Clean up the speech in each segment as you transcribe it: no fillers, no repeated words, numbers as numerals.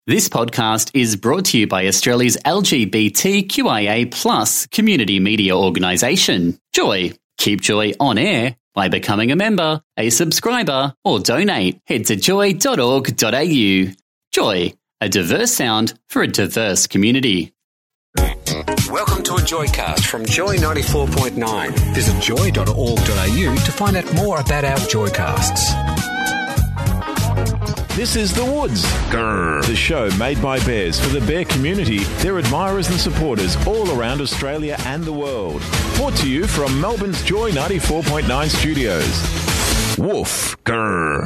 This podcast is brought to you by Australia's LGBTQIA+ community media organisation, Joy. Keep Joy on air by becoming a member, a subscriber, or donate. Head to joy.org.au. Joy, a diverse sound for a diverse community. Welcome to a Joycast from Joy 94.9. Visit joy.org.au to find out more about our Joycasts. This is The Woods, Grrr, the show made by bears for the bear community, their admirers and supporters all around Australia and the world. Brought to you from Melbourne's Joy 94.9 studios. Woof, grrr.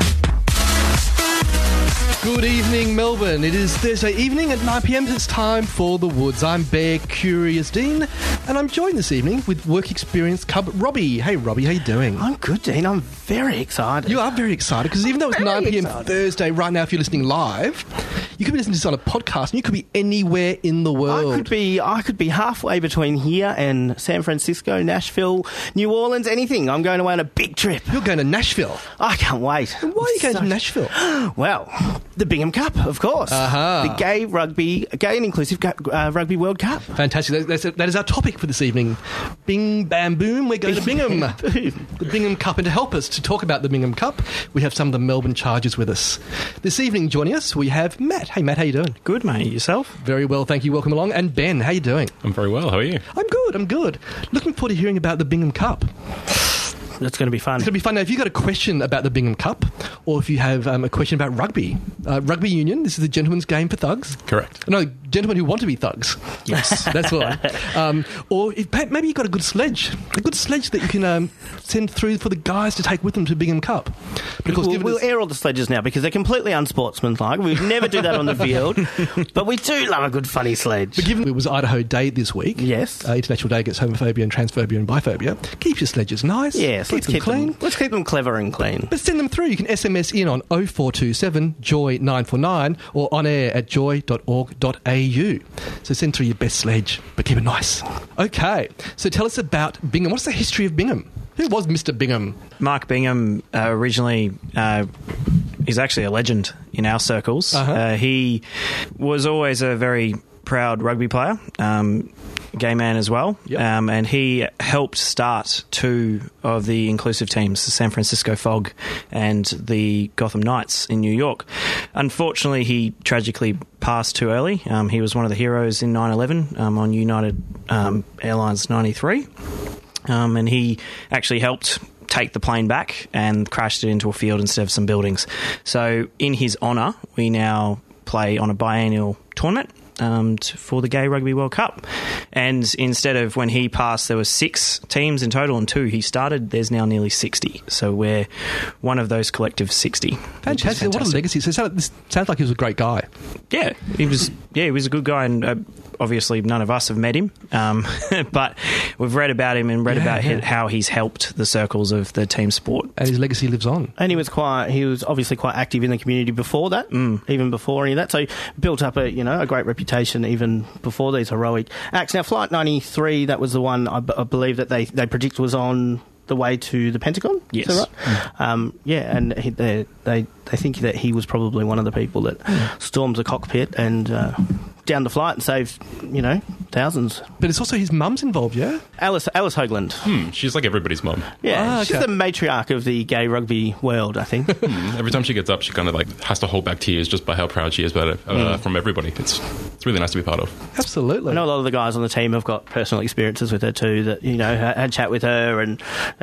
Good evening, Melbourne. It is Thursday evening at 9 p.m. It's time for The Woods. I'm Bear Curious Dean, and I'm joined this evening with work experience cub Robbie. Hey, Robbie, how you doing? I'm good, Dean. I'm very excited. You are very excited, because even though it's 9 p.m. Thursday, right now, if you're listening live, you could be listening to this on a podcast, and you could be anywhere in the world. I could be halfway between here and San Francisco, Nashville, New Orleans, anything. I'm going away on a big trip. You're going to Nashville. I can't wait. Why are you going to Nashville? Well, the Bingham Cup, of course. The gay and inclusive rugby World Cup. Fantastic. That is our topic for this evening. Bing, bam, boom. We're going to Bingham. The Bingham Cup. And to help us to talk about the Bingham Cup, we have some of the Melbourne Chargers with us. This evening, joining us, we have Matt. Hey, Matt, how you doing? Good, mate. Yourself? Very well, thank you. Welcome along. And Ben, how you doing? I'm very well. How are you? I'm good. Looking forward to hearing about the Bingham Cup. That's going to be fun. It's going to be fun. Now, if you've got a question about the Bingham Cup, or if you have a question about rugby, rugby union, this is a gentleman's game for thugs. Correct. No, gentlemen who want to be thugs. Yes. That's one. Or if, maybe you've got a good sledge that you can send through for the guys to take with them to Bingham Cup. But of course, we'll air all the sledges now, because they're completely unsportsmanlike. We'd never do that on the field. But we do love a good funny sledge. But given it was Idaho Day this week, yes, International Day Against Homophobia and Transphobia and Biphobia, keep your sledges nice. Yes, let's keep them clean. Let's keep them clever and clean. But send them through. You can SMS in on 0427 Joy 949 or on air at joy.org.au. So send through your best sledge, but keep it nice. Okay, so tell us about Bingham. What's the history of Bingham? Who was Mr. Bingham? Mark Bingham originally is actually a legend in our circles. He was always a very proud rugby player, gay man as well, and he helped start two of the inclusive teams, the San Francisco Fog and the Gotham Knights in New York. Unfortunately, he tragically passed too early. He was one of the heroes in 9/11 on United Airlines 93, and he actually helped take the plane back and crashed it into a field instead of some buildings. So in his honour, we now play on a biennial tournament for the Gay Rugby World Cup. And instead of when he passed, there were 6 teams in total and 2 he started, there's now nearly 60. So we're one of those collective 60. Fantastic. What a legacy. So this sounds like he was a great guy. Yeah, he was a good guy, and obviously none of us have met him, but we've read about him and read about how he's helped the circles of the team sport. And his legacy lives on. And he was obviously quite active in the community before that, even before any of that. So built up a great reputation even before these heroic acts. Now, Flight 93, that was the one I believe that they predict was on the way to the Pentagon. Yes. Is that right? And they think that he was probably one of the people that stormed the cockpit and down the flight and saved, thousands. But it's also his mum's involved, yeah? Alice Hoagland. She's like everybody's mum. Yeah, she's the matriarch of the gay rugby world, I think. Every time she gets up, she kind of has to hold back tears just by how proud she is about it from everybody. It's really nice to be part of. Absolutely. I know a lot of the guys on the team have got personal experiences with her too, that, had chat with her, and,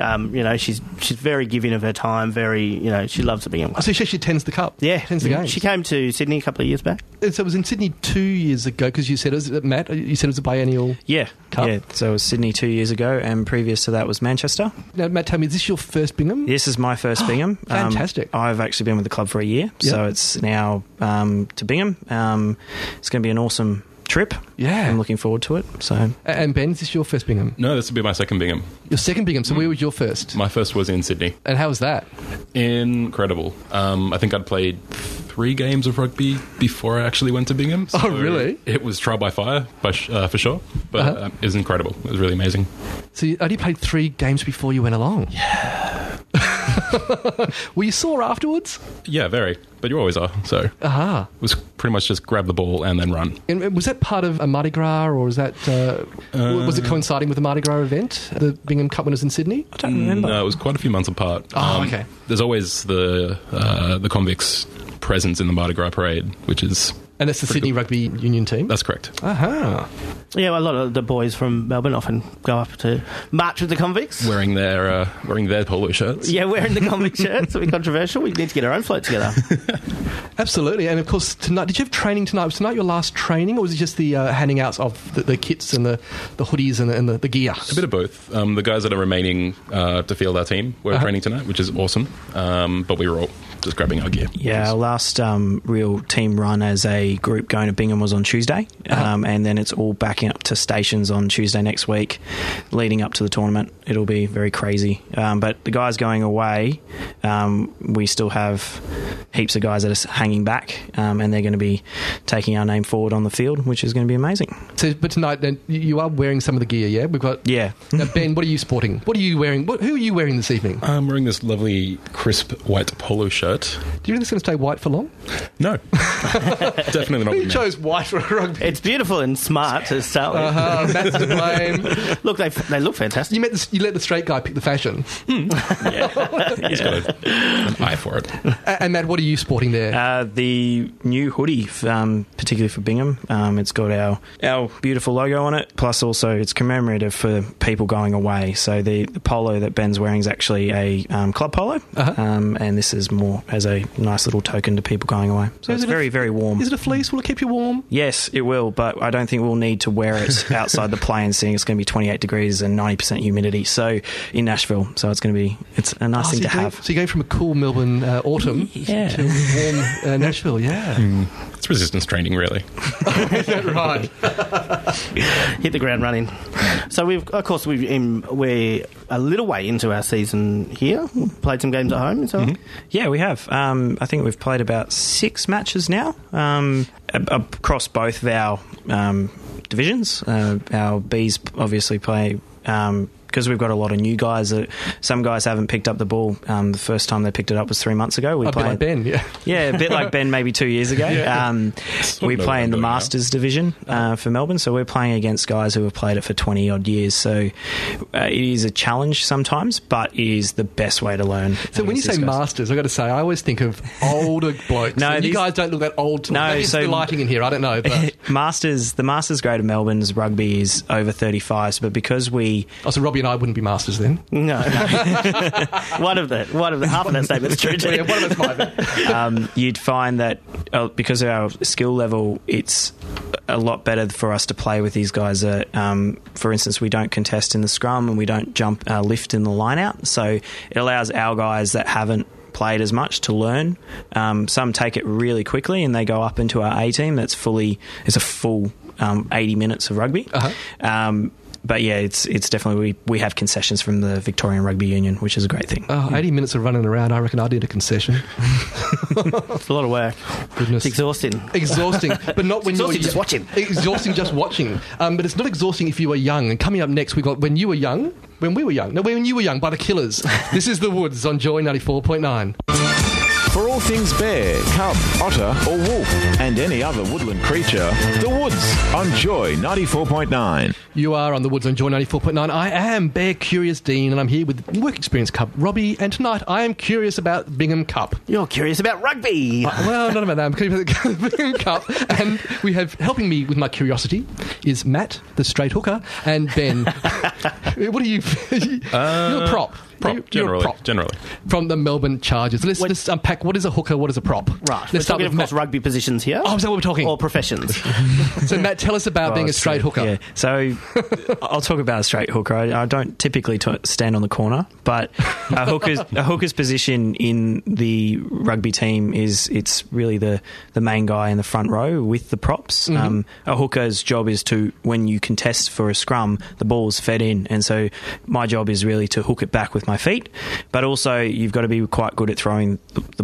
she's very giving of her time, very, she loves to be in. So she attends the Cup? Yeah. Attends the games? She came to Sydney a couple of years back. So it was in Sydney 2 years ago, because you said, Matt, you said it was a biennial Cup? Yeah, so it was Sydney 2 years ago, and previous to that was Manchester. Now, Matt, tell me, is this your first Bingham? This is my first Bingham. Fantastic. I've actually been with the club for a year, so it's now to Bingham. It's going to be an awesome trip. Yeah. I'm looking forward to it. So. And Ben, is this your first Bingham? No, this will be my second Bingham. Your second Bingham? So where was your first? My first was in Sydney. And how was that? Incredible. I think I'd played 3 games of rugby before I actually went to Bingham. So oh, really? It was trial by fire, for sure. But it was incredible. It was really amazing. So you only played 3 games before you went along? Yeah. Were you sore afterwards? Yeah, very. But you always are. So Aha. it was pretty much just grab the ball and then run. And was that part of a Mardi Gras, or was that was it coinciding with the Mardi Gras event, the Bingham Cup winners in Sydney? I don't remember. No, it was quite a few months apart. Oh, okay. There's always the convicts' presence in the Mardi Gras parade, which is... And it's the Sydney Rugby Union team? That's correct. Aha. Yeah, a lot of the boys from Melbourne often go up to march with the convicts. Wearing their polo shirts. Yeah, wearing the convict shirts. It'll be controversial. We need to get our own float together. Absolutely. And of course, tonight, did you have training tonight? Was tonight your last training, or was it just the handing out of the kits and the hoodies and the gear? A bit of both. The guys that are remaining to field our team were training tonight, which is awesome. But we were all just grabbing our gear. Yeah, our last real team run as a group going to Bingham was on Tuesday, and then it's all backing up to stations on Tuesday next week, leading up to the tournament. It'll be very crazy. But the guys going away, we still have heaps of guys that are hanging back, and they're going to be taking our name forward on the field, which is going to be amazing. So, but tonight, then, you are wearing some of the gear, yeah? We've got... Yeah. Now, Ben, what are you sporting? What are you wearing? Who are you wearing this evening? I'm wearing this lovely, crisp, white polo shirt. Do you think it's going to stay white for long? No. Definitely not. Who chose white for a rugby? It's beautiful and smart to start with. Matt's to blame. Look, they look fantastic. You let the straight guy pick the fashion. Yeah. He's got an eye for it. And Matt, what are you sporting there? The new hoodie, particularly for Bingham, it's got our beautiful logo on it, plus also it's commemorative for people going away. So the polo that Ben's wearing is actually a club polo, and this is more as a nice little token to people going away. So it's very, very warm. Is it a fleece? Will it keep you warm? Yes, it will, but I don't think we'll need to wear it outside the plane, seeing it's going to be 28 degrees and 90% humidity. So in Nashville, so it's a nice thing to have. So you're going from a cool Melbourne autumn to warm Nashville, yeah. It's resistance training, really. Right. Hit the ground running. So we're a little way into our season here. Played some games at home, so Yeah, we have. I think we've played about 6 matches now across both of our divisions. Our Bs obviously play... because we've got a lot of new guys. Some guys haven't picked up the ball. The first time they picked it up was 3 months ago. Bit like Ben, yeah. Yeah, a bit like Ben maybe 2 years ago. We play in the Masters division for Melbourne, so we're playing against guys who have played it for 20-odd years. So it is a challenge sometimes, but it is the best way to learn. So when you say Masters, I've got to say, I always think of older blokes. No, you guys don't look that old to me. Maybe it's the lighting in here, I don't know. But. The Masters grade of Melbourne's rugby is over 35s, but because we... Oh, so Robbie and I wouldn't be Masters then? No. One of the half of that statement's true too. Yeah, one of us might be. You'd find that because of our skill level, it's a lot better for us to play with these guys. For instance, we don't contest in the scrum and we don't lift in the line out, so it allows our guys that haven't played as much to learn. Some take it really quickly and they go up into our A team. It's a full 80 minutes of rugby. But yeah, it's definitely, we have concessions from the Victorian Rugby Union, which is a great thing. 80 minutes of running around, I reckon I did a concession. It's a lot of work. Goodness. It's exhausting. But not when you're just watching. Exhausting just watching. But it's not exhausting if you were young. And coming up next, we've got When You Were Young. When We Were Young. No, When You Were Young by The Killers. This is The Woods on Joy 94.9. For all things bear, cub, otter or wolf and any other woodland creature, The Woods on Joy 94.9. You are on The Woods on Joy 94.9. I am Bear Curious Dean and I'm here with work experience cub Robbie, and tonight I am curious about Bingham Cup. You're curious about rugby. Well, not about that. I'm curious about the Bingham Cup. And we have, helping me with my curiosity, is Matt, the straight hooker, and Ben. What are you? You're a prop. Generally. From the Melbourne Chargers. Let's unpack what is a hooker, what is a prop. Right. Let's start with, of course, rugby positions here. Oh, is that what we're talking? Or professions. So, Matt, tell us about being a straight hooker. Yeah. So, I'll talk about a straight hooker. I don't typically stand on the corner, but a hooker's position in the rugby team it's really the main guy in the front row with the props. A hooker's job is to, when you contest for a scrum, the ball's fed in, and so my job is really to hook it back with my feet, but also you've got to be quite good at throwing the ball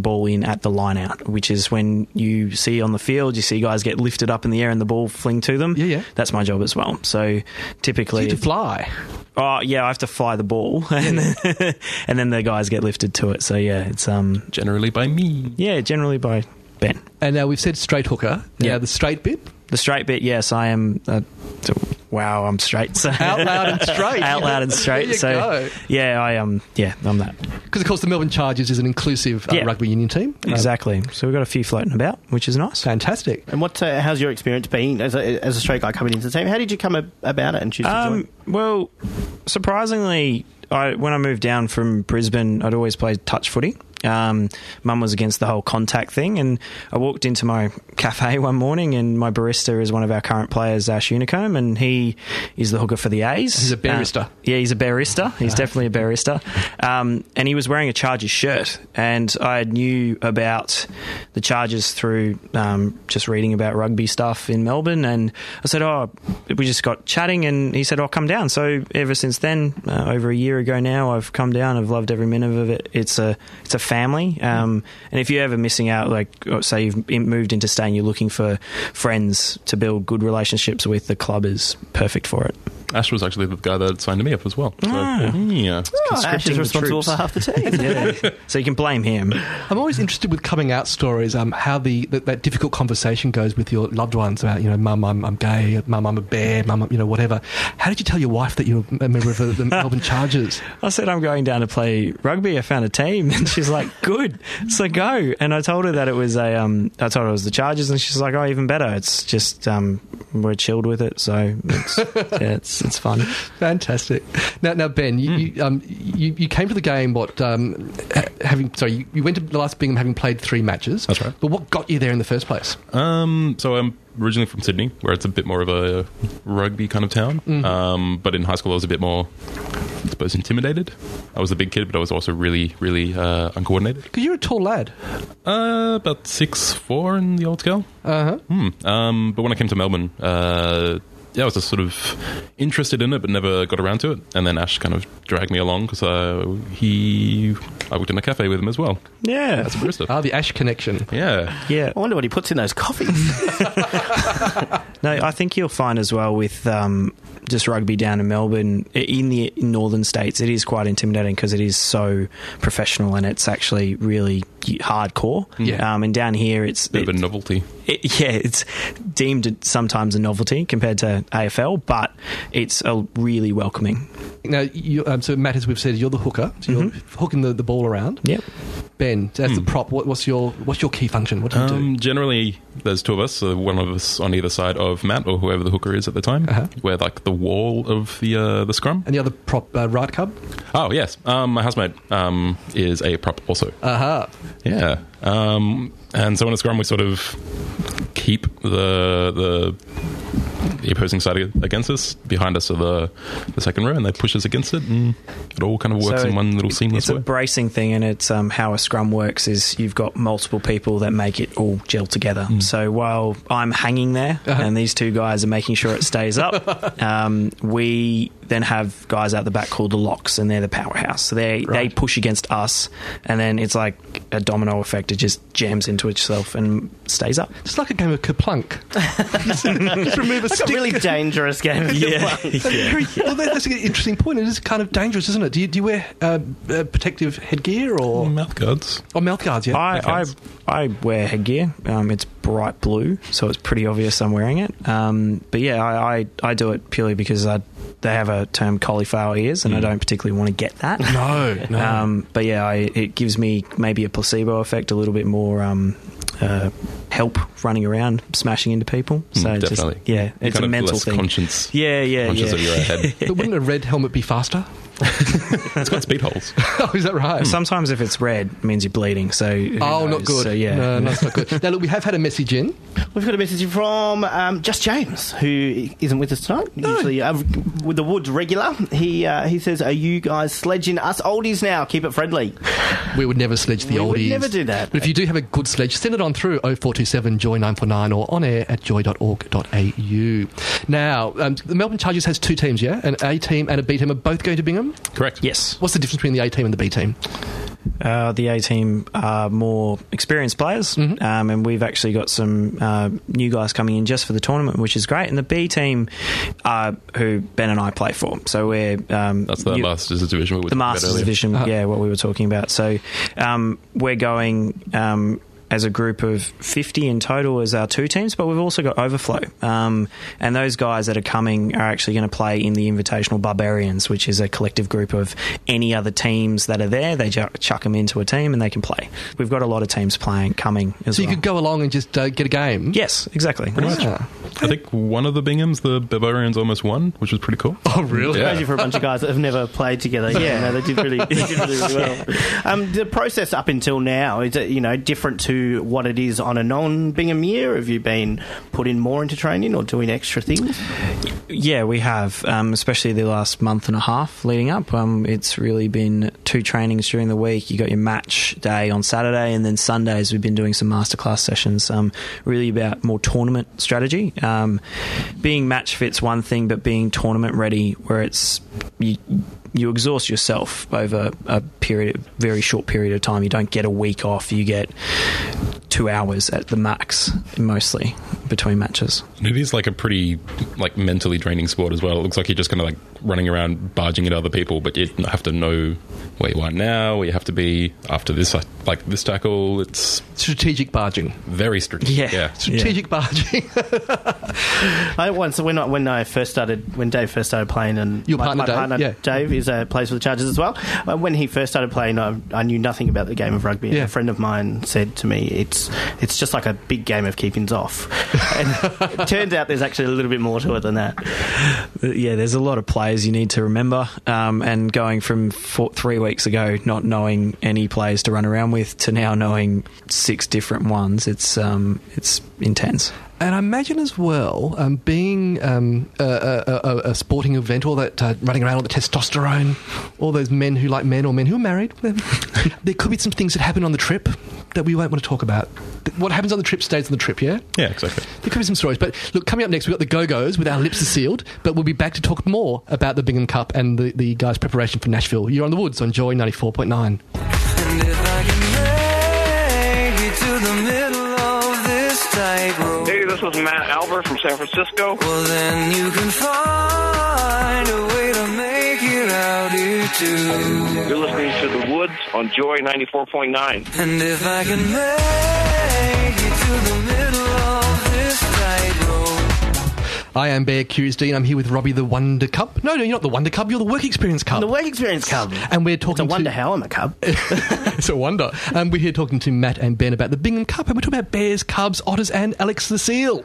ball in at the line out, which is when you see on the field, you see guys get lifted up in the air and the ball fling to them. Yeah. That's my job as well. So typically... You have to fly. Oh, yeah, I have to fly the ball and then the guys get lifted to it. So, yeah, it's... Generally by me. Yeah, generally by Ben. And now we've said straight hooker. Yeah. Now the straight bit? The straight bit, yes, I am... wow, I'm straight. So Out loud and straight. Out loud and straight. There you so, go. yeah, I'm that. Because, of course, the Melbourne Chargers is an inclusive rugby union team. Exactly. So we've got a few floating about, which is nice. Fantastic. And how's your experience been as a straight guy coming into the team? How did you come about it and choose to join? Well, surprisingly, when I moved down from Brisbane, I'd always played touch footy. Mum was against the whole contact thing, and I walked into my cafe one morning and my barista is one of our current players, Ash Unicombe, and he is the hooker for the A's. He's a barista. Yeah, he's a barista. He's definitely a barista. And he was wearing a Chargers shirt, and I knew about the Chargers through just reading about rugby stuff in Melbourne, and I said, we just got chatting, and he said, come down. So ever since then, over a year ago now, I've come down. I've loved every minute of it. It's a family, and if you're ever missing out, like say you've moved interstate and you're looking for friends to build good relationships with, the club is perfect for it. Ash was actually the guy that signed me up as well. So, yeah. Ash is responsible for half the team. Yeah. So you can blame him. I'm always interested with coming out stories, how that difficult conversation goes with your loved ones about, Mum, I'm gay, Mum, I'm a bear, Mum, whatever. How did you tell your wife that you're a member of the Melbourne Chargers? I said, I'm going down to play rugby. I found a team. And she's like, good, so go. And I told her that it was I told her it was the Chargers, and she's like, even better. It's just, we're chilled with it. So it's fun. Fantastic. Now Ben, you came to the game. You went to the last Bingham having played 3 matches. That's right. But what got you there in the first place? So I'm originally from Sydney, where it's a bit more of a rugby kind of town. But in high school, I was a bit more, I suppose, intimidated. I was a big kid, but I was also really, really uncoordinated. Because you're a tall lad. About 6'4" in the old scale. But when I came to Melbourne, I was just sort of interested in it, but never got around to it. And then Ash kind of dragged me along because I worked in a cafe with him as well. Yeah. As a barista. The Ash connection. Yeah. Yeah. I wonder what he puts in those coffees. No, I think you'll find as well with just rugby down in Melbourne, in the northern states, it is quite intimidating because it is so professional and it's actually really hardcore. Yeah. And down here, it's a bit of a novelty. It's deemed sometimes a novelty compared to AFL, but it's really welcoming. Now, so Matt, as we've said, you're the hooker, so you're hooking the ball around. Yep. Ben, as the prop, what's your key function? What do you do? Generally, there's 2 of us, so one of us on either side of Matt or whoever the hooker is at the time. We're like the wall of the scrum. And the other prop, right cub? Oh, yes. My housemate is a prop also. Yeah. And so on a scrum, we sort of keep the opposing side against us. Behind us are the second row, and they push us against it, and it all kind of works in one little seamless way. It's a bracing thing, and it's how a scrum works is you've got multiple people that make it all gel together. So while I'm hanging there, and these 2 guys are making sure it stays up, we then have guys out the back called the locks, and they're the powerhouse. So they push against us, and then it's like a domino effect. It just jams into itself and stays up. It's like a game of Kerplunk. just remove a stick. A really dangerous game of Kerplunk. Well, that's an interesting point. It is kind of dangerous, isn't it? Do you wear protective headgear or mouth guards? Oh, mouth guards. Yeah, I wear headgear. It's bright blue, so it's pretty obvious I'm wearing it. But yeah, I do it purely because they have a term cauliflower ears, and I don't particularly want to get that. No. But yeah, it gives me maybe a placebo effect, a little bit more help running around, smashing into people. So definitely. It's kind a of mental less thing. Conscious of your head. But wouldn't a red helmet be faster? It's got speed holes. Oh, is that right? Sometimes if it's red, it means you're bleeding. So not good. So, yeah. No, it's not good. Now, look, we have had a message in. We've got a message from Just James, who isn't with us tonight. No. Usually with the Woods regular. He says, "Are you guys sledging us oldies now? Keep it friendly." We would never sledge the oldies. We would never do that. But if you do have a good sledge, send it on through 0427 Joy 949 or on air at joy.org.au. Now, the Melbourne Chargers has 2 teams, yeah? An A team and a B team are both going to Bingham? Correct. Yes. What's the difference between the A team and the B team? The A team are more experienced players, and we've actually got some new guys coming in just for the tournament, which is great. And the B team, who Ben and I play for, so we're that's the Masters division. The Masters division, what we were talking about. So we're going. As a group of 50 in total as our two teams, but we've also got Overflow. And those guys that are coming are actually going to play in the Invitational Barbarians, which is a collective group of any other teams that are there. They chuck them into a team and they can play. We've got a lot of teams coming as well. So you could go along and just get a game? Yes, exactly. Pretty much. I think one of the Binghams, the Barbarians, almost won, which was pretty cool. Oh, really? Crazy for a bunch of guys that have never played together. Yeah, they did really well. The process up until now, is it, different to what it is on a non-Bingham year? Have you been put in more into training or doing extra things? Yeah, we have, especially the last month and a half leading up. It's really been 2 trainings during the week. You got your match day on Saturday, and then Sundays we've been doing some masterclass sessions, really about more tournament strategy. Being match fit's one thing, but being tournament ready, where it's you exhaust yourself over a very short period of time. You don't get a week off. You get 2 hours at the max, mostly, between matches. And it is like a pretty mentally draining sport as well. It looks like you're just kind of running around barging into other people, but you have to know where you are now, where you have to be after this, this tackle. It's strategic barging. Very strategic. Yeah. Strategic barging. When Dave first started playing, and your partner Dave plays for the Chargers as well. When he first started playing, I knew nothing about the game of rugby. Yeah. A friend of mine said to me, it's just like a big game of keepings off. And it turns out there's actually a little bit more to it than that. Yeah, there's a lot of players you need to remember, and going from 3 weeks ago not knowing any players to run around with to now knowing 6 different ones, it's intense. And I imagine as well, being a sporting event, all that running around, all the testosterone, all those men who like men or men who are married, there could be some things that happen on the trip that we won't want to talk about. What happens on the trip stays on the trip, yeah? Yeah, exactly. There could be some stories. But look, coming up next, we've got the Go-Go's with Our Lips Are Sealed, but we'll be back to talk more about the Bingham Cup and the guys' preparation for Nashville. You're on The Woods on Joy 94.9. And if I can make it to the middle of this tightrope. Hey, this is Matt Albert from San Francisco. Well, then you can find a way to make it out here too. You're listening to The Woods on Joy 94.9. And if I can make it to the middle of this tightrope. I am Bear Curious Dean. I'm here with Robbie the Wonder Cub. No, you're not the Wonder Cub. You're the Work Experience Cub. The Work Experience Cub. And we're talking it's a wonder how I'm a cub. It's a wonder. We're here talking to Matt and Ben about the Bingham Cup, and we're talking about bears, cubs, otters, and Alex the Seal.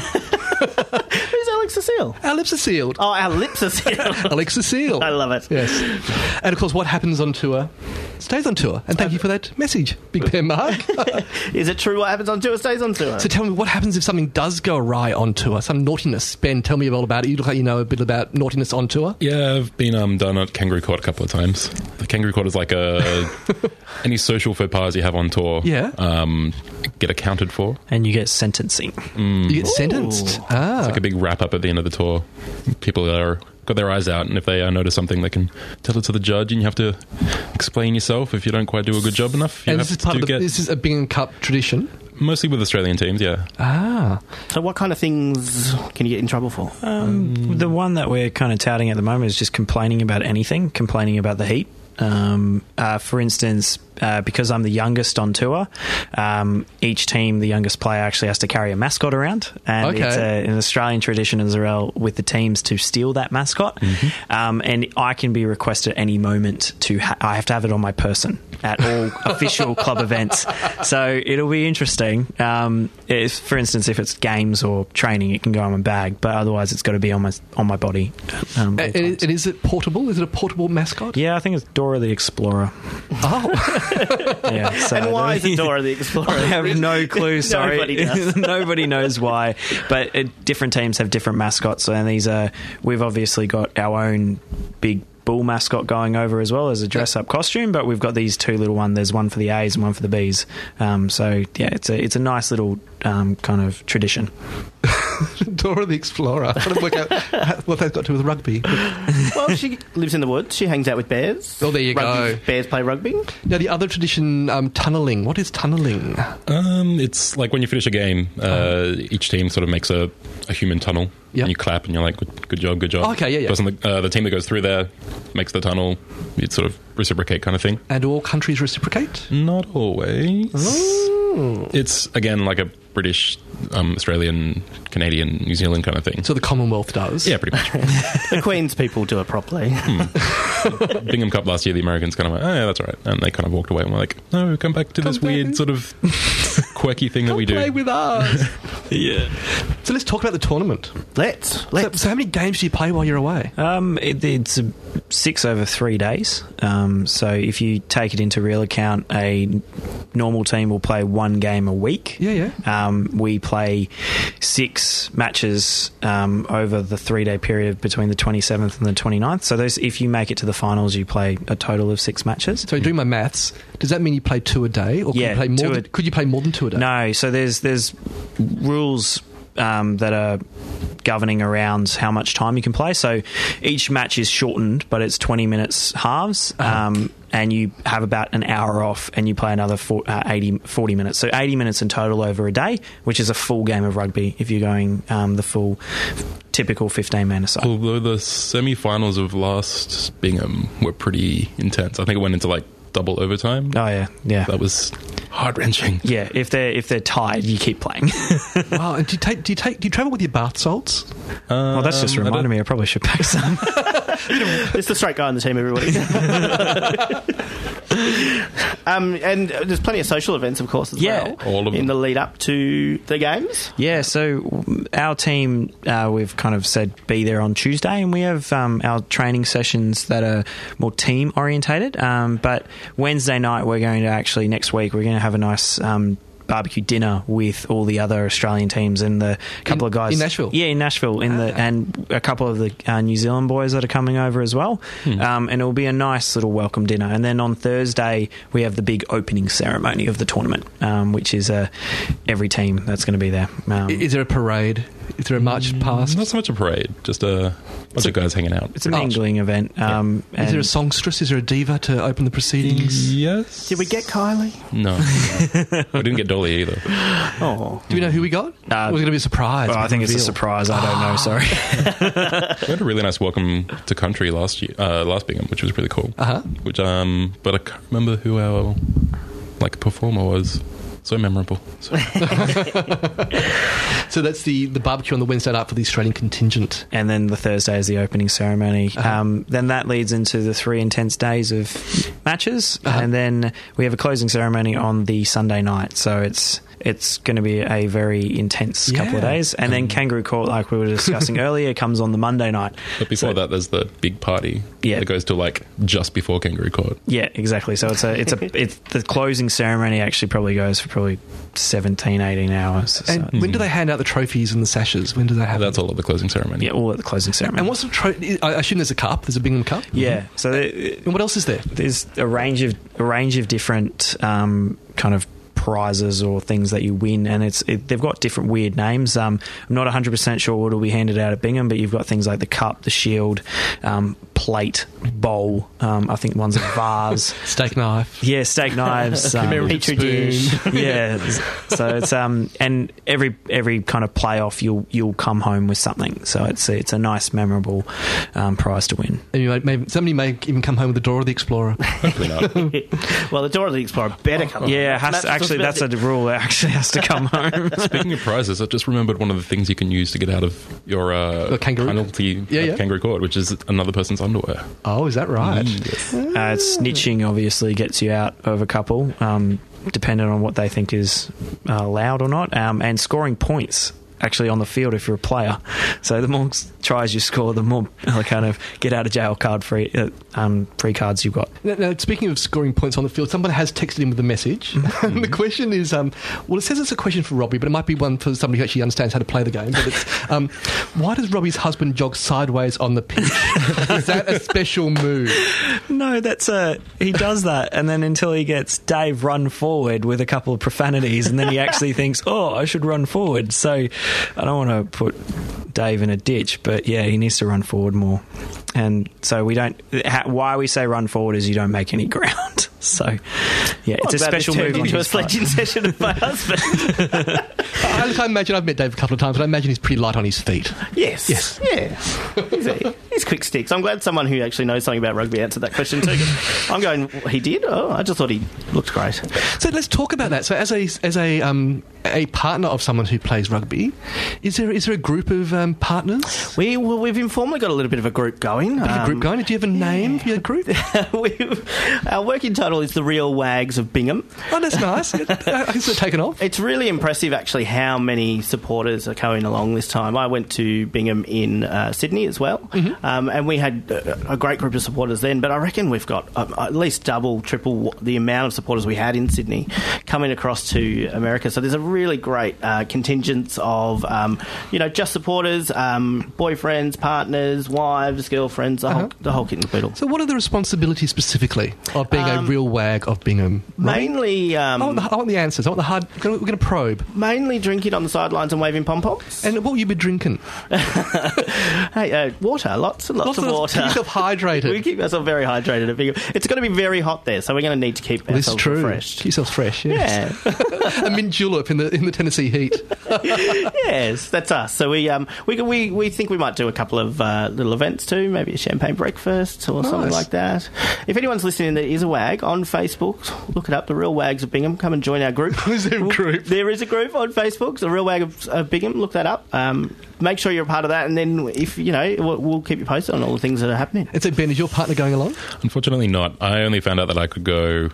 Who's Alex the Seal? Our lips are sealed. Oh, our lips are sealed. Alex the Seal. I love it. Yes. And of course, what happens on tour stays on tour. And thank you for that message, Big Bear Mark. Is it true what happens on tour stays on tour? So tell me, what happens if something does go awry on tour? Some naughtiness. Ben, tell me all about it. You look like you know a bit about naughtiness on tour. Yeah, I've been done at Kangaroo Court a couple of times. The Kangaroo Court is like any social faux pas you have on tour. Yeah. Get accounted for. And you get sentencing. You get sentenced. Ah. It's like a big wrap up at the end of the tour. People are got their eyes out, and if they notice something, they can tell it to the judge, and you have to explain yourself if you don't quite do a good job enough. And this is a Bingham Cup tradition? Mostly with Australian teams, yeah. Ah. So what kind of things can you get in trouble for? The one that we're kind of touting at the moment is just complaining about anything, complaining about the heat. For instance, because I'm the youngest on tour, each team, the youngest player actually has to carry a mascot around, and it's an Australian tradition as well with the teams to steal that mascot. And I can be requested at any moment I have to have it on my person at all official club events. So it'll be interesting. For instance, if it's games or training, it can go on my bag, but otherwise it's got to be on my body. And is it portable? Is it a portable mascot? Yeah, I think it's Dora the Explorer. Oh. Yeah, so and why is it Dora the Explorer? I have no clue, sorry. Nobody does. Nobody knows why. But different teams have different mascots, and we've obviously got our own big bull mascot going over as well as a dress-up costume, but we've got these two little ones. There's one for the A's and one for the B's. So, yeah, it's a nice little kind of tradition. Dora the Explorer. I don't work out what that's got to do with rugby. Well, she lives in the woods. She hangs out with bears. Oh, there you go. Bears play rugby. Now, the other tradition, tunnelling. What is tunnelling? It's like when you finish a game, each team sort of makes a human tunnel. Yeah. And you clap and you're like, good job, good job. Oh, okay, yeah. The team that goes through there makes the tunnel. It's sort of reciprocate kind of thing. And all countries reciprocate? Not always. Oh. It's, again, like a British, Australian, Canadian, New Zealand kind of thing. So the Commonwealth does? Yeah, pretty much. The Queen's people do it properly. Bingham Cup last year, the Americans kind of went, oh, yeah, that's all right. And they kind of walked away and were like, no, come back to this weird sort of quirky thing that we do. Play with us. Yeah. So let's talk about the tournament. Let's. So how many games do you play while you're away? It's 6 over 3 days. So if you take it into real account, a normal team will play 1 game a week. Yeah. We play 6 matches over the 3-day period between the 27th and the 29th. So if you make it to the finals, you play a total of 6 matches. So doing my maths, does that mean you play 2 a day? Or could you play more than 2 a day? No, so there's rules that are governing around how much time you can play. So each match is shortened, but it's 20 minutes halves. And you have about an hour off and you play another 40 minutes. So 80 minutes in total over a day, which is a full game of rugby if you're going the full typical 15-man aside. Although the semi-finals of last Bingham were pretty intense. I think it went into like double overtime. Oh, yeah. That was heart-wrenching. Yeah, if they're tied, you keep playing. Wow, and do you travel with your bath salts? Well, that's just reminded me I probably should pack some. It's the straight guy on the team, everybody. And there's plenty of social events, of course, as well. All of them. In the lead up to the games. Yeah, so our team, we've kind of said be there on Tuesday, and we have our training sessions that are more team orientated. But Wednesday night, we're going to actually, next week, we're going to have a nice barbecue dinner with all the other Australian teams and the couple of guys in Nashville. Yeah, in Nashville, and a couple of the New Zealand boys that are coming over as well. And it'll be a nice little welcome dinner. And then on Thursday we have the big opening ceremony of the tournament, which is every team that's going to be there. Is there a parade? Is there a march past? Not so much a parade, just a bunch of guys hanging out. It's a mingling event. Is there a songstress? Is there a diva to open the proceedings? Yes. Did we get Kylie? No. We didn't get Dolly either. Oh. Do we know who we got? It was going to be a surprise. I think it's a surprise. I don't know. Sorry. We had a really nice welcome to country last Bingham, which was really cool. Which but I can't remember who our performer was. So memorable. So that's the barbecue on the Wednesday night for the Australian contingent. And then the Thursday is the opening ceremony. Then that leads into the 3 intense days of matches. And then we have a closing ceremony on the Sunday night. So it's going to be a very intense couple of days. And then Kangaroo Court, like we were discussing earlier, comes on the Monday night. But before that, there's the big party that goes to just before Kangaroo Court. Yeah, exactly. So it's the closing ceremony actually probably goes for probably 17, 18 hours. And when do they hand out the trophies and the sashes? When do they happen? That's all at the closing ceremony. Yeah, all at the closing ceremony. And what's the trophy? I assume there's a cup. There's a Bingham Cup. Yeah. So and what else is there? There's a range of different kind of prizes or things that you win, and they've got different weird names. I'm not 100% sure what will be handed out at Bingham, but you've got things like the cup, the shield, plate, bowl. I think one's a vase, steak knife. Yeah, steak knives, petri dish. Yeah, so it's and every kind of playoff you'll come home with something. So it's a nice, memorable prize to win. And somebody may even come home with the Dora the Explorer. Hopefully not. Well, the Dora the Explorer better come home. Yeah, that's a rule. It actually has to come home. Speaking of prizes, I just remembered one of the things you can use to get out of your kangaroo penalty Kangaroo Court, which is another person's underwear. Oh, is that right? Yes. Snitching obviously gets you out of a couple, depending on what they think is allowed or not, and scoring points actually on the field if you're a player. So the more tries you score, the more kind of get out of jail card free cards you've got. Now, speaking of scoring points on the field, someone has texted in with a message. And the question is, well, it says it's a question for Robbie, but it might be one for somebody who actually understands how to play the game. But it's, why does Robbie's husband jog sideways on the pitch? Is that a special move? No, he does that, and then until he gets Dave run forward with a couple of profanities, and then he actually thinks, oh, I should run forward. So I don't want to put Dave in a ditch, but yeah, he needs to run forward more. And so we don't. Why we say run forward is you don't make any ground. So yeah, it's a special move. Into a sledging session of my husband. I imagine I've met Dave a couple of times, but I imagine he's pretty light on his feet. Yes. Yeah. He's quick sticks. I'm glad someone who actually knows something about rugby answered that question too. I'm going, he did? Oh, I just thought he looked great. So let's talk about that. So as a partner of someone who plays rugby, is there a group of partners? We've informally got a little bit of a group going. Do you have a name for your group? Our working title is the Real Wags of Bingham. Oh, that's nice. I can see it taken off. It's really impressive, actually, how many supporters are going along this time. I went to Bingham in Sydney as well, and we had a great group of supporters then, but I reckon we've got at least double, triple the amount of supporters we had in Sydney coming across to America. So there's a really great contingent of, just supporters, boyfriends, partners, wives, girlfriends, the whole kit and caboodle. So what are the responsibilities specifically of being a real wag of Bingham? Mainly... I want the answers. I want the hard... We're going to probe. Mainly drinking on the sidelines and waving pom-poms. And what will you be drinking? Hey, water. Lots and lots of water. Keep yourself hydrated. We keep ourselves very hydrated at Bingham. It's going to be very hot there, so we're going to need to keep ourselves refreshed. Keep yourselves fresh, yes. Yeah. A mint julep in the Tennessee heat. Yes, that's us. So we think we might do a couple of little events too, maybe a champagne breakfast or something like that. If anyone's listening that is a wag, on Facebook, look it up, The Real Wags of Bingham. Come and join our group. Is there a group? There is a group on Facebook, The Real Wag of Bingham. Look that up. Make sure you're a part of that, and then if we'll keep you posted on all the things that are happening. And so, Ben, is your partner going along? Unfortunately not. I only found out that I could go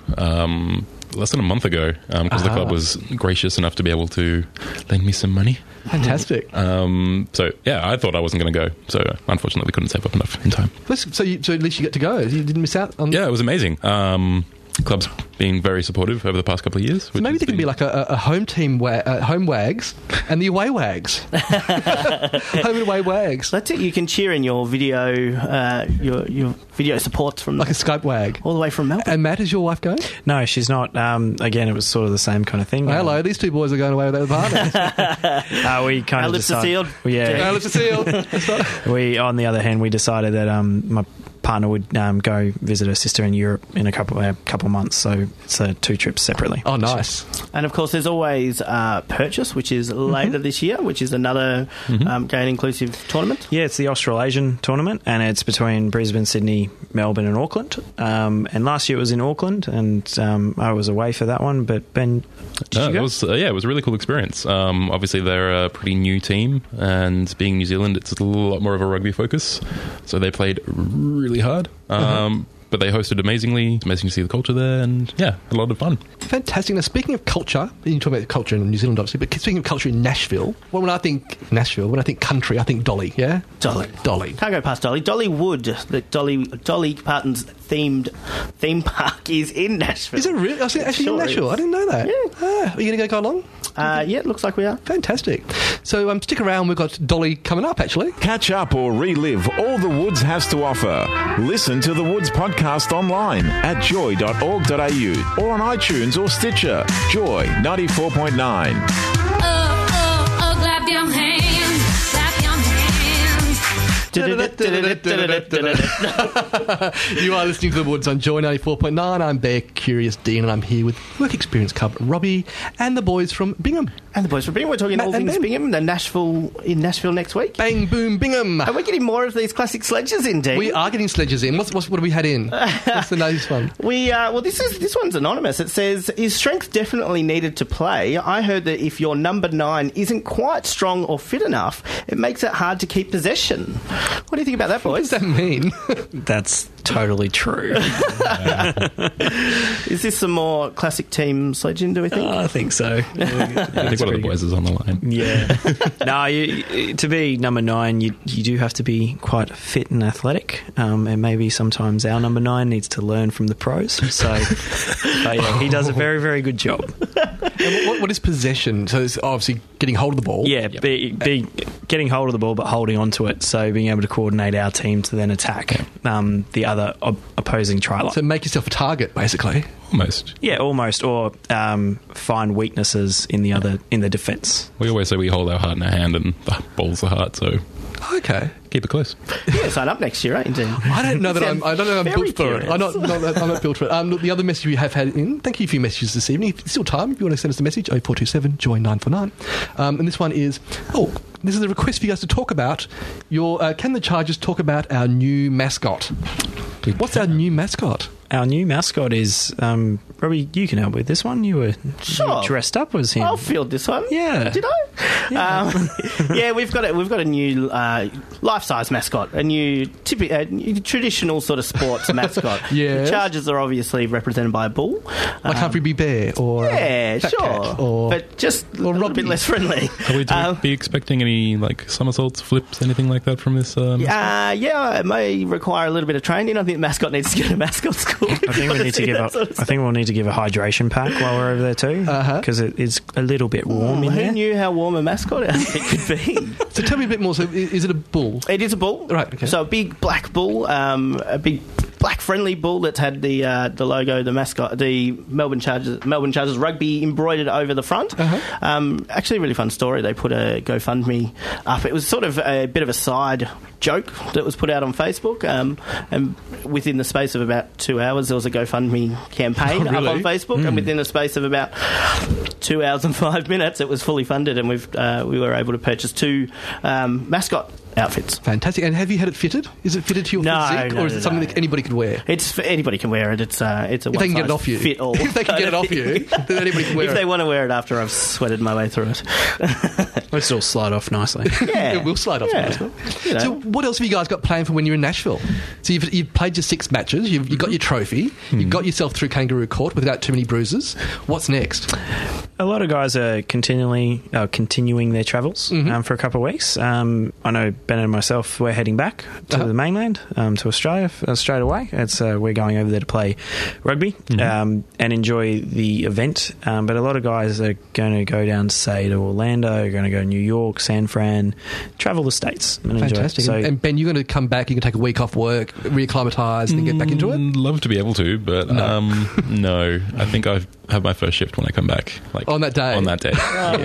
less than a month ago because the club was gracious enough to be able to lend me some money. Fantastic. So I thought I wasn't going to go. So unfortunately, we couldn't save up enough in time. So at least you get to go. You didn't miss out on. Yeah, it was amazing. Club's been very supportive over the past couple of years. So maybe there can be like a home team, home wags, and the away wags. Home and away wags. That's it. You can cheer in your video, your video support from like a Skype wag all the way from Melbourne. And Matt, is your wife going? No, she's not. Again, it was sort of the same kind of thing. Hello, these two boys are going away with their partners. We kind of decided. Our lips are sealed. Yeah, our lips are sealed. We, on the other hand, we decided that my partner would go visit her sister in Europe in a couple of months, so it's 2 trips separately. Oh, nice. And of course, there's always Purchase, which is later this year, which is another gay inclusive tournament. Yeah, it's the Australasian tournament, and it's between Brisbane, Sydney, Melbourne, and Auckland. And last year it was in Auckland, and I was away for that one. But Ben, did you go? It was a really cool experience. Obviously, they're a pretty new team, and being New Zealand, it's a lot more of a rugby focus. So they played really hard. But they hosted amazingly. It's amazing to see the culture there, and had a lot of fun. Fantastic. Now, speaking of culture, you talk about culture in New Zealand, obviously, but speaking of culture in Nashville, when I think Nashville, when I think country, I think Dolly, yeah? Dolly. Can't go past Dolly. Dollywood, the Dolly Parton's themed theme park is in Nashville. Is it really? Actually in Nashville? I didn't know that. Yeah. Are you going to go along? It looks like we are. Fantastic. So stick around, we've got Dolly coming up, actually. Catch up or relive all the Woods has to offer. Listen to the Woods podcast online at joy.org.au or on iTunes or Stitcher. Joy 94.9. Clap your hands, clap your hands. You are listening to The Woods on Joy 94.9. I'm Bear Curious Dean, and I'm here with work experience cover Robbie and the boys from Bingham. We're talking all things Bingham, in Nashville next week. Bang, boom, Bingham. And we're getting more of these classic sledges in, Dean. We are getting sledges in. What have we had in? What's the latest one? This one's anonymous. It says, is strength definitely needed to play? I heard that if your number 9 isn't quite strong or fit enough, it makes it hard to keep possession. What do you think about that, What boys? does that mean? That's totally true. Is this some more classic team sledging, do we think? I think so. I think one of the boys is on the line. Yeah. No, to be number 9, you do have to be quite fit and athletic, and maybe sometimes our number 9 needs to learn from the pros. So, but yeah, he does a very, very good job. And what is possession? So it's obviously getting hold of the ball. Yeah, be getting hold of the ball, but holding on to it. So being able to coordinate our team to then attack the other opposing try line. So make yourself a target, basically. Almost. Yeah, almost, or find weaknesses in the defence. We always say we hold our heart in our hand and the ball's the heart, so Okay. keep it close. Yeah, sign up next year, ain't you? I don't know that I'm Very built for it. curious. I'm not built for it. Look, the other message we have had in, thank you for your messages this evening. If it's still time, if you want to send us a message, 0427 Joy 949. And this one is, this is a request for you guys to talk about can the Chargers talk about our new mascot? What's our new mascot? Our new mascot is Robbie. You can help with this one. You Sure. dressed up as him. I'll field this one. Yeah. Did I? Yeah, we've got a new life-size mascot, a new traditional sort of sports mascot. Yes. The Chargers are obviously represented by a bull. Like Humphrey B. Bear or Yeah, Fat sure. Cat or but just a little Robbie. bit less friendly. Are we to be expecting any somersaults, flips, anything like that from this? Yeah, it may require a little bit of training. I think the mascot needs to go to mascot school. I think we need to give a hydration pack while we're over there too, because it is a little bit warm in Who there. knew how warm a mascot outfit could be? So tell me a bit more. So is it a bull? It is a bull. Right, okay. So a big black bull, a big black friendly bull that's had the logo, the mascot, the Melbourne Chargers rugby embroidered over the front. Actually, a really fun story. They put a GoFundMe up. It was sort of a bit of a side joke that was put out on Facebook, and within the space of about 2 hours, there was a GoFundMe campaign up on Facebook, and within the space of about 2 hours and 5 minutes, it was fully funded, and we were able to purchase 2 mascot outfits. Fantastic. And have you had it fitted? Is it fitted to your physique, or is it something that anybody could wear? Anybody can wear it. It's a If they can get it off you. fit all. If they can get it off you, then anybody can wear If it. they want to wear it after I've sweated my way through it. It'll still slide off nicely. Yeah. It will slide off. Yeah. Nicely. You know. So what else have you guys got planned for when you're in Nashville? So you've played your 6 matches, you've got your trophy, you've got yourself through Kangaroo Court without too many bruises. What's next? A lot of guys are continuing their travels for a couple of weeks. I know Ben and myself, we're heading back to the mainland, to Australia straight away. We're going over there to play rugby and enjoy the event. But a lot of guys are going to go down, say, to Orlando, going to go to New York, San Fran, travel the States and Fantastic. enjoy it. So, and Ben, you're going to come back, you can take a week off work, reacclimatise and then get back into it? Love to be able to, but no. I think I have my first shift when I come back. On that day? On that day.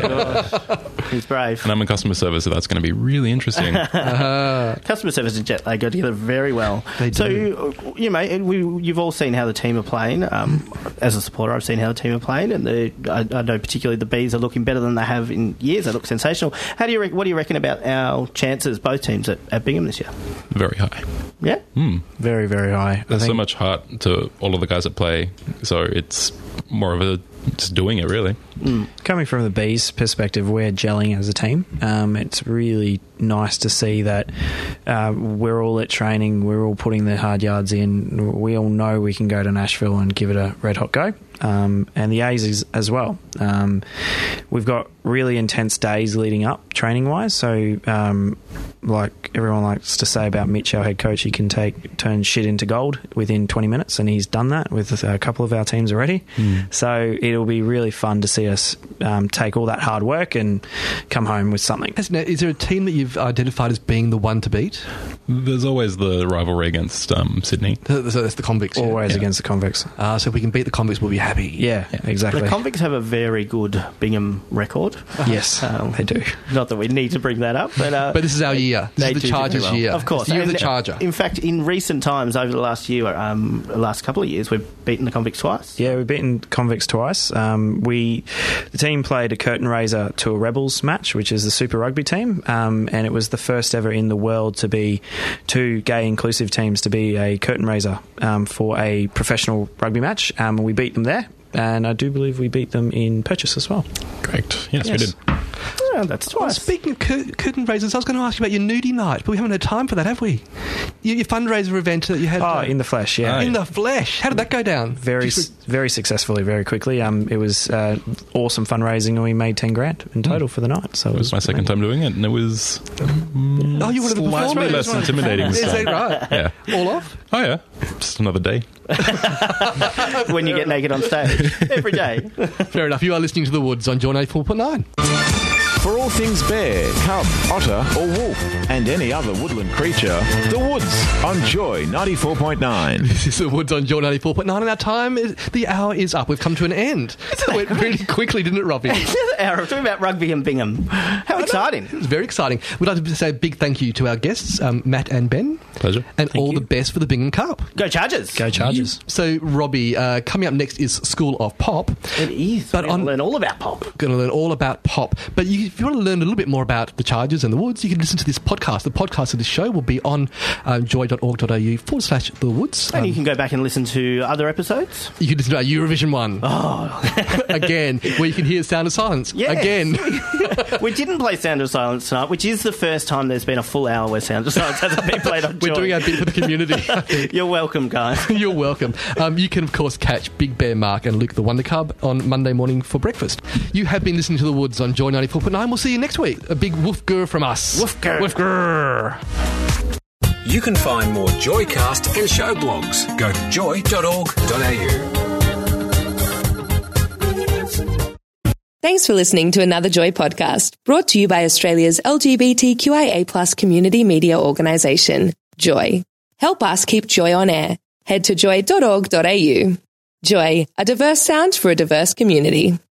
He's brave. And I'm in customer service, so that's going to be really interesting. Customer service and jet lag go together very well. They do. So, you've all seen how the team are playing. As a supporter, I've seen how the team are playing, and I know particularly the Bees are looking better than they have in years. They look sensational. What do you reckon about our chances, both teams, at Bingham this year? Very high. Yeah? very, very high. There's so much heart to all of the guys that play, so it's more of a just doing it, really. Coming from the Bees' perspective, we're gelling as a team. It's really nice to see that we're all at training, we're all putting the hard yards in. We all know we can go to Nashville and give it a red-hot go. And the A's as well. We've got really intense days leading up training-wise, so like everyone likes to say about Mitch, our head coach, he can turn shit into gold within 20 minutes, and he's done that with a couple of our teams already. So it'll be really fun to see us take all that hard work and come home with something. Is there a team that you've identified as being the one to beat? There's always the rivalry against Sydney. So that's the Convicts. Always against the Convicts. So if we can beat the Convicts, we'll be happy. Yeah, exactly. The Convicts have a very good Bingham record. Yes, they do. Not that we need to bring that up, but this is our year. This is the Chargers' year. Of course. It's the year of the And, Charger. In fact, in recent times, over the last year, the last couple of years, we've beaten the Convicts twice. Yeah, we've beaten Convicts twice. The team played a curtain raiser to a Rebels match, which is the Super Rugby team, and it was the first ever in the world to be 2 gay inclusive teams to be a curtain raiser for a professional rugby match. We beat them there, and I do believe we beat them in Purchase as well. Correct. Yes, we did. Yeah, that's Well, twice. speaking of curtain raisers, I was going to ask you about your nudie night, but we haven't had time for that, have we? Your fundraiser event that you had. In the flesh, yeah. In the flesh. How did that go down? Very successfully, very quickly. It was awesome fundraising, and we made 10 grand in total for the night. So It was my second time doing it, and it was Oh, you wanted to perform slightly it? less intimidating this Is time. that right? Yeah. All off? Oh, yeah. Just another day. When you get naked on stage. Every day. Fair enough. You are listening to The Woods on Joy 94.9. For all things bear, cub, otter, or wolf, and any other woodland creature, The Woods on Joy 94.9. This is The Woods on Joy 94.9, and our time, the hour is up. We've come to an end. It went really quickly, didn't it, Robbie? Another hour of talking about rugby and Bingham. How exciting. It was very exciting. We'd like to say a big thank you to our guests, Matt and Ben. Pleasure. And all the best for the Bingham Cup. Go Chargers. Go Chargers. So, Robbie, coming up next is School of Pop. It is. But We're going to learn all about pop. Going to learn all about pop. But if you want to learn a little bit more about the Chargers and the Woods, you can listen to this podcast. The podcast of this show will be on joy.org.au/The Woods. And you can go back and listen to other episodes. You can listen to our Eurovision one. Oh. Again, where you can hear Sound of Silence. Yes. Again. We didn't play Sound of Silence tonight, which is the first time there's been a full hour where Sound of Silence hasn't been played on Joy. We're doing our bit for the community, I think. You're welcome, guys. You're welcome. You can, of course, catch Big Bear Mark and Luke the Wonder Cub on Monday morning for breakfast. You have been listening to The Woods on Joy 94.9. We'll see you next week. A big woof grr from us. Woof grr. Woof grr. You can find more Joycast and show blogs. Go to joy.org.au. Thanks for listening to another Joy podcast, brought to you by Australia's LGBTQIA+ community media organisation, Joy. Help us keep Joy on air. Head to joy.org.au. Joy, a diverse sound for a diverse community.